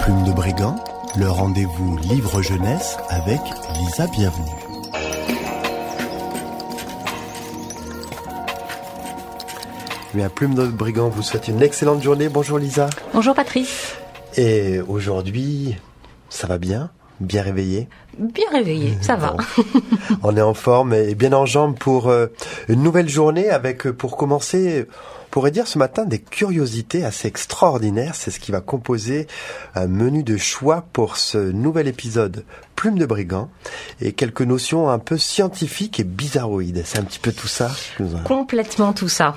Plume de Brigand, le rendez-vous livre jeunesse avec Lisa Bienvenue. Bien, Plume de Brigand vous souhaite une excellente journée. Bonjour Lisa. Bonjour Patrice. Et aujourd'hui, ça va bien ? Bien réveillé ? Bien réveillé, ça va. On est en forme et bien en jambes pour une nouvelle journée avec, pour commencer, on pourrait dire ce matin, des curiosités assez extraordinaires. C'est ce qui va composer un menu de choix pour ce nouvel épisode Plume de Brigand et quelques notions un peu scientifiques et bizarroïdes. C'est un petit peu tout ça ? Complètement tout ça.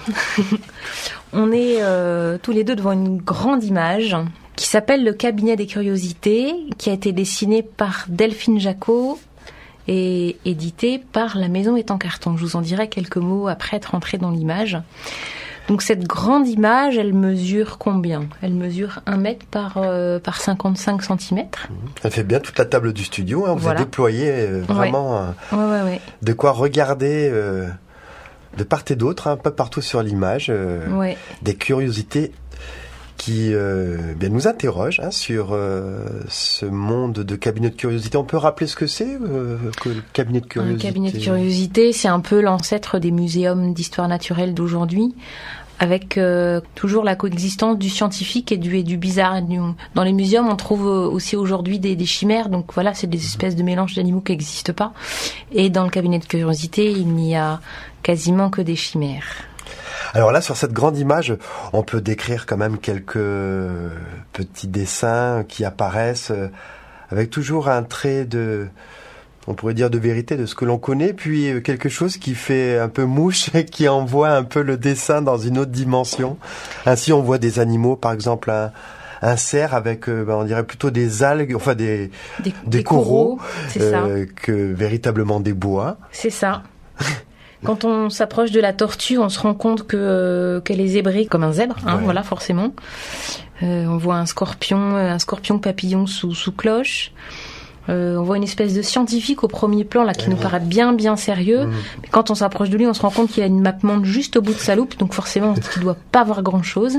On est tous les deux devant une grande image qui s'appelle Le Cabinet des Curiosités, qui a été dessiné par Delphine Jacot et édité par La Maison est en carton. Je vous en dirai quelques mots après être entrée dans l'image. Donc cette grande image, elle mesure combien ? Elle mesure 1 mètre par 55 cm. Elle fait bien toute la table du studio. Hein. Vous avez déployé vraiment de quoi regarder de part et d'autre, un peu partout sur l'image, des curiosités qui nous interroge sur ce monde de cabinet de curiosité. On peut rappeler ce que c'est que le cabinet de curiosité ? Un cabinet de curiosité, c'est un peu l'ancêtre des muséums d'histoire naturelle d'aujourd'hui, avec toujours la coexistence du scientifique et du bizarre. Dans les muséums, on trouve aussi aujourd'hui des chimères, donc voilà, c'est des espèces de mélanges d'animaux qui n'existent pas. Et dans le cabinet de curiosité, il n'y a quasiment que des chimères. Alors là, sur cette grande image, on peut décrire quand même quelques petits dessins qui apparaissent avec toujours un trait on pourrait dire de vérité de ce que l'on connaît, puis quelque chose qui fait un peu mouche et qui envoie un peu le dessin dans une autre dimension. Ainsi, on voit des animaux, par exemple un cerf avec, on dirait plutôt des algues, enfin des coraux, c'est ça. Que véritablement des bois. C'est ça. Quand on s'approche de la tortue, on se rend compte qu'elle est zébrée comme un zèbre, voilà, forcément. On voit un scorpion papillon sous cloche. On voit une espèce de scientifique au premier plan là qui nous paraît bien sérieux. Mais quand on s'approche de lui, on se rend compte qu'il a une map monde juste au bout de sa loupe, donc forcément, il ne doit pas voir grand-chose.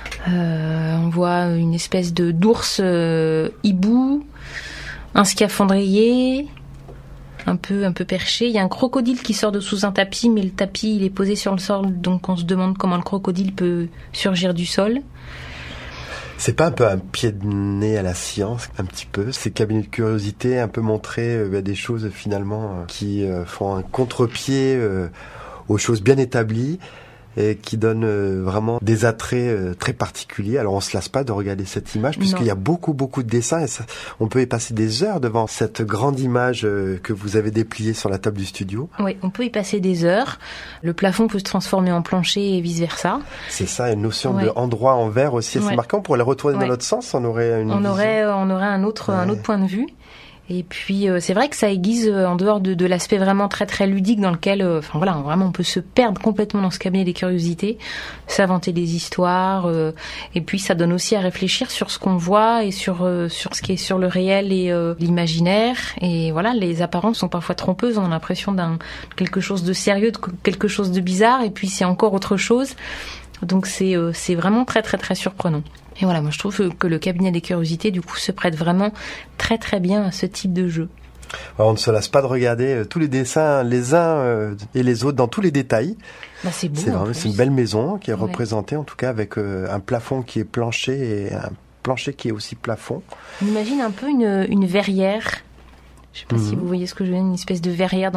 On voit une espèce d'ours hibou, un scaphandrier, un peu perché. Il y a un crocodile qui sort de sous un tapis, mais le tapis il est posé sur le sol, donc on se demande comment le crocodile peut surgir du sol. C'est pas un peu un pied de nez à la science, un petit peu, ces cabinets de curiosité, un peu montrer des choses finalement qui font un contre-pied aux choses bien établies et qui donnent vraiment des attraits très particuliers. Alors on se lasse pas de regarder cette image puisqu'il y a beaucoup de dessins et on peut y passer des heures devant cette grande image que vous avez dépliée sur la table du studio. Oui, on peut y passer des heures. Le plafond peut se transformer en plancher et vice versa. C'est ça, une notion de endroit en verre aussi assez marquant. Pour la retourner dans l'autre sens, on aurait on aurait un autre point de vue. Et puis c'est vrai que ça aiguise en dehors de l'aspect vraiment très ludique dans lequel vraiment on peut se perdre complètement dans ce cabinet des curiosités, s'inventer des histoires et puis ça donne aussi à réfléchir sur ce qu'on voit et sur ce qui est sur le réel et l'imaginaire. Et voilà, les apparences sont parfois trompeuses, on a l'impression d'un quelque chose de sérieux, de quelque chose de bizarre et puis c'est encore autre chose. Donc c'est vraiment très surprenant. Et voilà, moi je trouve que le cabinet des curiosités du coup se prête vraiment très bien à ce type de jeu. Alors, on ne se lasse pas de regarder tous les dessins les uns et les autres dans tous les détails. C'est beau. C'est une belle maison qui est représentée en tout cas avec un plafond qui est plancher et un plancher qui est aussi plafond. On imagine un peu une verrière. Je sais pas si vous voyez ce que je veux dire, une espèce de verrière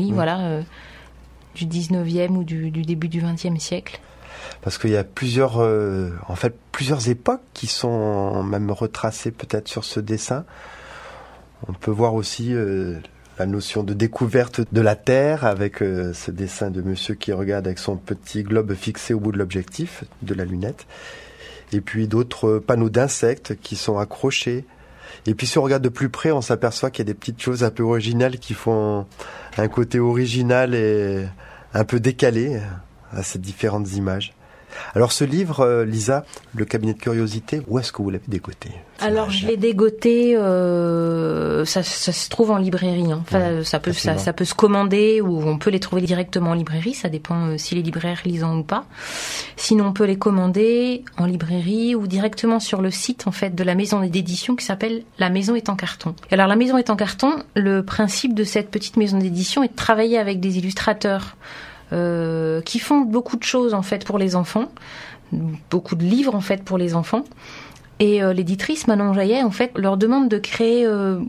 du 19e ou du début du 20e siècle. Parce qu'il y a plusieurs époques qui sont même retracées peut-être sur ce dessin. On peut voir aussi la notion de découverte de la Terre avec ce dessin de monsieur qui regarde avec son petit globe fixé au bout de l'objectif, de la lunette. Et puis d'autres panneaux d'insectes qui sont accrochés. Et puis si on regarde de plus près, on s'aperçoit qu'il y a des petites choses un peu originales qui font un côté original et un peu décalé à ces différentes images. Alors ce livre, Lisa, Le cabinet de curiosité, où est-ce que vous l'avez dégoté? Alors je l'ai dégoté, ça se trouve en librairie. Hein. Enfin, ça peut se commander ou on peut les trouver directement en librairie. Ça dépend si les libraires lisent ou pas. Sinon on peut les commander en librairie ou directement sur le site en fait de la maison d'édition qui s'appelle La Maison est en carton. Et alors La Maison est en carton, le principe de cette petite maison d'édition est de travailler avec des illustrateurs qui font beaucoup de choses en fait pour les enfants, beaucoup de livres en fait pour les enfants. Et l'éditrice Manon Jaillet, en fait, leur demande de créer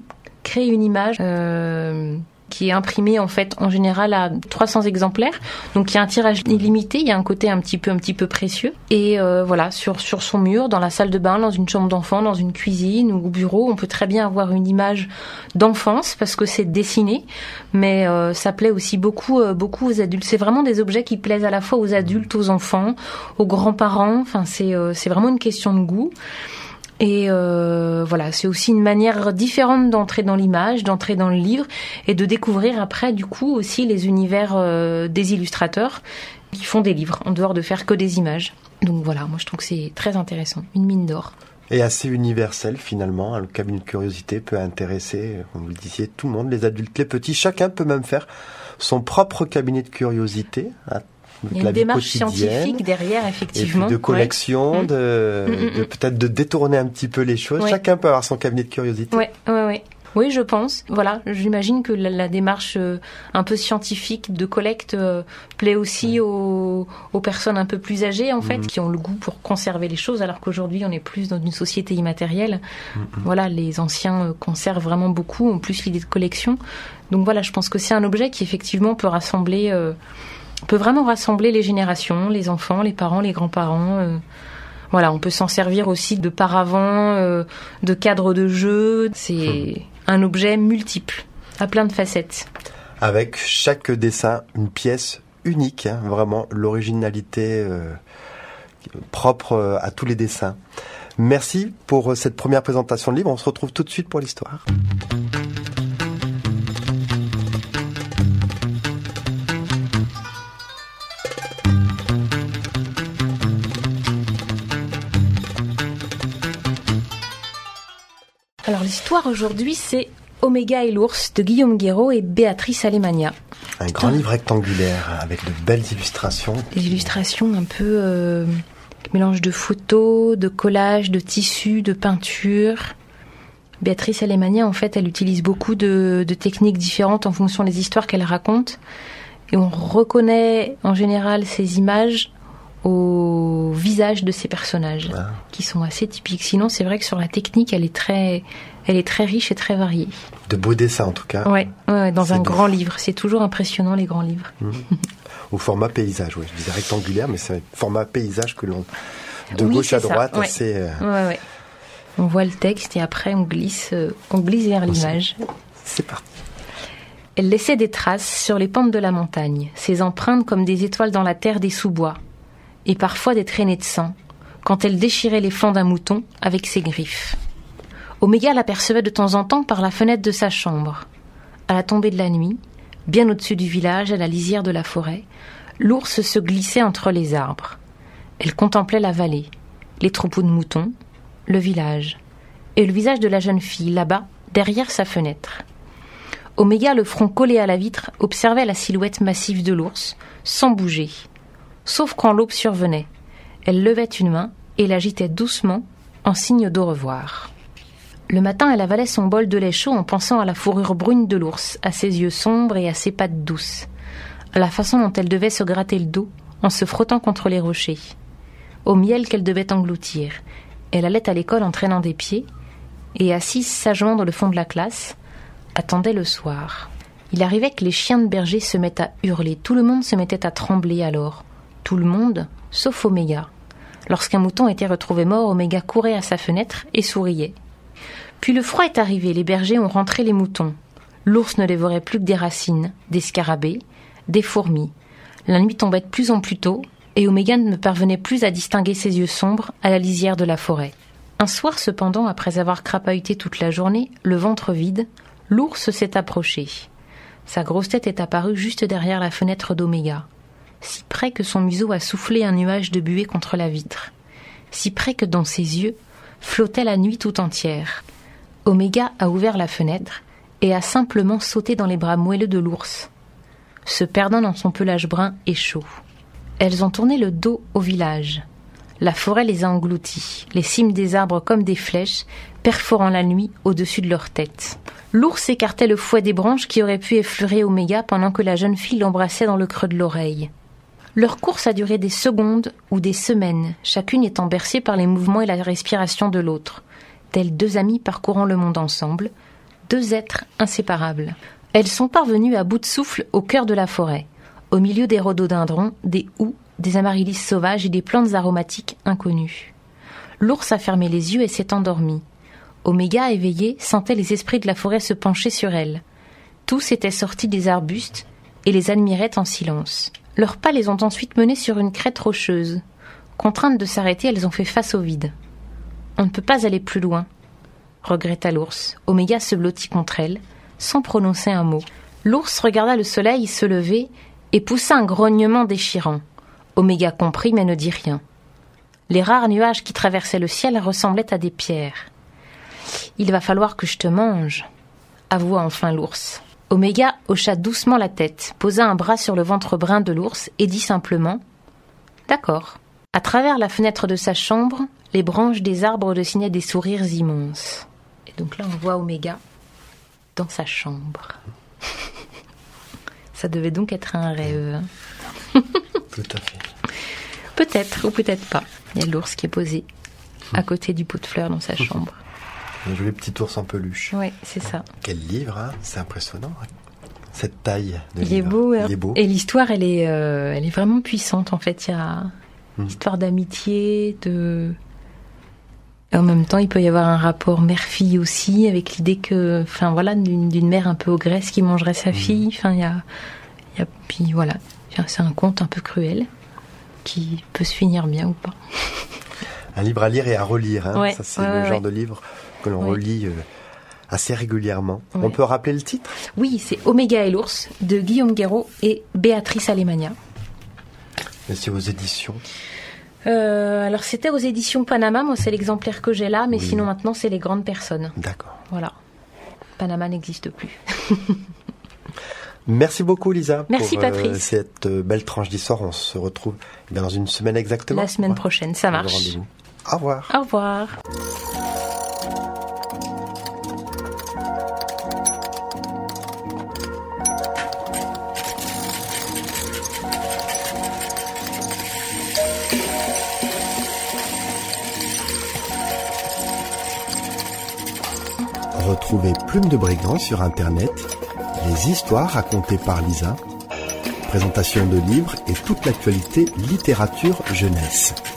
une image qui est imprimée en fait en général à 300 exemplaires. Donc il y a un tirage illimité, il y a un côté un petit peu précieux. Et voilà, sur son mur, dans la salle de bain, dans une chambre d'enfant, dans une cuisine ou au bureau, on peut très bien avoir une image d'enfance parce que c'est dessiné, mais ça plaît aussi beaucoup aux adultes. C'est vraiment des objets qui plaisent à la fois aux adultes, aux enfants, aux grands-parents. Enfin, c'est vraiment une question de goût. Et voilà, c'est aussi une manière différente d'entrer dans l'image, d'entrer dans le livre et de découvrir après du coup aussi les univers des illustrateurs qui font des livres en dehors de faire que des images. Donc voilà, moi je trouve que c'est très intéressant, une mine d'or. Et assez universel finalement, le cabinet de curiosité peut intéresser, comme vous le disiez, tout le monde, les adultes, les petits, chacun peut même faire son propre cabinet de curiosité. Il y a une démarche scientifique derrière, effectivement. Et puis de collection, de peut-être de détourner un petit peu les choses. Ouais. Chacun peut avoir son cabinet de curiosité. Oui, je pense. Voilà, j'imagine que la démarche un peu scientifique de collecte plaît aussi aux personnes un peu plus âgées, en fait, qui ont le goût pour conserver les choses, alors qu'aujourd'hui, on est plus dans une société immatérielle. Voilà, les anciens conservent vraiment beaucoup, ont plus l'idée de collection. Donc voilà, je pense que c'est un objet qui, effectivement, peut vraiment rassembler les générations, les enfants, les parents, les grands-parents. Voilà, on peut s'en servir aussi de paravent, de cadre de jeu. C'est un objet multiple, à plein de facettes. Avec chaque dessin, une pièce unique, hein, vraiment l'originalité propre à tous les dessins. Merci pour cette première présentation de livre. On se retrouve tout de suite pour l'histoire. Alors l'histoire aujourd'hui, c'est Oméga et l'ours de Guillaume Guéraud et Béatrice Alemania. Un grand livre rectangulaire avec de belles illustrations. Des illustrations un peu mélange de photos, de collages, de tissus, de peintures. Béatrice Alemania, en fait, elle utilise beaucoup de techniques différentes en fonction des histoires qu'elle raconte. Et on reconnaît en général ces images au visage de ces personnages, qui sont assez typiques. Sinon, c'est vrai que sur la technique, elle est très riche et très variée. De beaux dessins, en tout cas. Ouais, dans un grand livre. C'est toujours impressionnant, les grands livres. Au format paysage, je disais rectangulaire, mais c'est un format paysage que l'on... gauche à droite, c'est... Ouais. On voit le texte et après, on glisse vers l'image. C'est parti. Elle laissait des traces sur les pentes de la montagne, ses empreintes comme des étoiles dans la terre des sous-bois, et parfois des traînées de sang, quand elle déchirait les flancs d'un mouton avec ses griffes. Oméga l'apercevait de temps en temps par la fenêtre de sa chambre. À la tombée de la nuit, bien au-dessus du village, à la lisière de la forêt, l'ours se glissait entre les arbres. Elle contemplait la vallée, les troupeaux de moutons, le village, et le visage de la jeune fille, là-bas, derrière sa fenêtre. Oméga, le front collé à la vitre, observait la silhouette massive de l'ours, sans bouger. Sauf quand l'aube survenait. Elle levait une main et l'agitait doucement, en signe d'au revoir. Le matin, elle avalait son bol de lait chaud en pensant à la fourrure brune de l'ours, à ses yeux sombres et à ses pattes douces, à la façon dont elle devait se gratter le dos en se frottant contre les rochers, au miel qu'elle devait engloutir. Elle allait à l'école en traînant des pieds et, assise sagement dans le fond de la classe, attendait le soir. Il arrivait que les chiens de berger se mettent à hurler. Tout le monde se mettait à trembler alors. Tout le monde, sauf Oméga. Lorsqu'un mouton était retrouvé mort, Oméga courait à sa fenêtre et souriait. Puis le froid est arrivé, les bergers ont rentré les moutons. L'ours ne dévorait plus que des racines, des scarabées, des fourmis. La nuit tombait de plus en plus tôt, et Oméga ne parvenait plus à distinguer ses yeux sombres à la lisière de la forêt. Un soir cependant, après avoir crapahuté toute la journée, le ventre vide, l'ours s'est approché. Sa grosse tête est apparue juste derrière la fenêtre d'Oméga. si près que son museau a soufflé un nuage de buée contre la vitre, si près que dans ses yeux flottait la nuit tout entière. Oméga a ouvert la fenêtre et a simplement sauté dans les bras moelleux de l'ours, se perdant dans son pelage brun et chaud. Elles ont tourné le dos au village. La forêt les a engloutis, les cimes des arbres comme des flèches, perforant la nuit au-dessus de leur tête. L'ours écartait le fouet des branches qui auraient pu effleurer Oméga pendant que la jeune fille l'embrassait dans le creux de l'oreille. Leur course a duré des secondes ou des semaines, chacune étant bercée par les mouvements et la respiration de l'autre, tels deux amis parcourant le monde ensemble, deux êtres inséparables. Elles sont parvenues à bout de souffle au cœur de la forêt, au milieu des rhododendrons, des houx, des amaryllis sauvages et des plantes aromatiques inconnues. L'ours a fermé les yeux et s'est endormi. Oméga, éveillée, sentait les esprits de la forêt se pencher sur elle. Tous étaient sortis des arbustes et les admiraient en silence. Leurs pas les ont ensuite menées sur une crête rocheuse. Contraintes de s'arrêter, elles ont fait face au vide. On ne peut pas aller plus loin, regretta l'ours. Oméga se blottit contre elle, sans prononcer un mot. L'ours regarda le soleil se lever et poussa un grognement déchirant. Oméga comprit mais ne dit rien. Les rares nuages qui traversaient le ciel ressemblaient à des pierres. « Il va falloir que je te mange », avoua enfin l'ours. Oméga hocha doucement la tête, posa un bras sur le ventre brun de l'ours et dit simplement « D'accord ». À travers la fenêtre de sa chambre, les branches des arbres dessinaient des sourires immenses. Et donc là, on voit Oméga dans sa chambre. Ça devait donc être un rêve. Tout à fait. Peut-être ou peut-être pas. Il y a l'ours qui est posé à côté du pot de fleurs dans sa chambre. Un joli petit ours en peluche. Oui, c'est ça. Quel livre, hein, c'est impressionnant. Cette taille de livre. Il est beau, hein. Il est beau. Et l'histoire, elle est vraiment puissante. En fait, il y a une histoire d'amitié, de... Et en même temps, il peut y avoir un rapport mère-fille aussi, avec l'idée que, enfin voilà, d'une mère un peu ogresse qui mangerait sa fille. Enfin, il y a, puis voilà, c'est un conte un peu cruel qui peut se finir bien ou pas. Un livre à lire et à relire, hein. Ouais, ça c'est le genre de livre que l'on relit assez régulièrement. Ouais. On peut rappeler le titre ? Oui, c'est Oméga et l'ours de Guillaume Guéraud et Béatrice Alemania. Et c'est aux éditions ? Alors c'était aux éditions Panama, moi c'est l'exemplaire que j'ai là, mais sinon maintenant c'est Les Grandes Personnes. D'accord. Voilà. Panama n'existe plus. Merci beaucoup Lisa. Merci Patrice. Cette belle tranche d'histoire. On se retrouve dans une semaine exactement. La semaine prochaine, ça marche. Rendez-vous. Au revoir. Au revoir. Retrouvez Plume de Brigand sur Internet, les histoires racontées par Lisa, présentation de livres et toute l'actualité littérature jeunesse.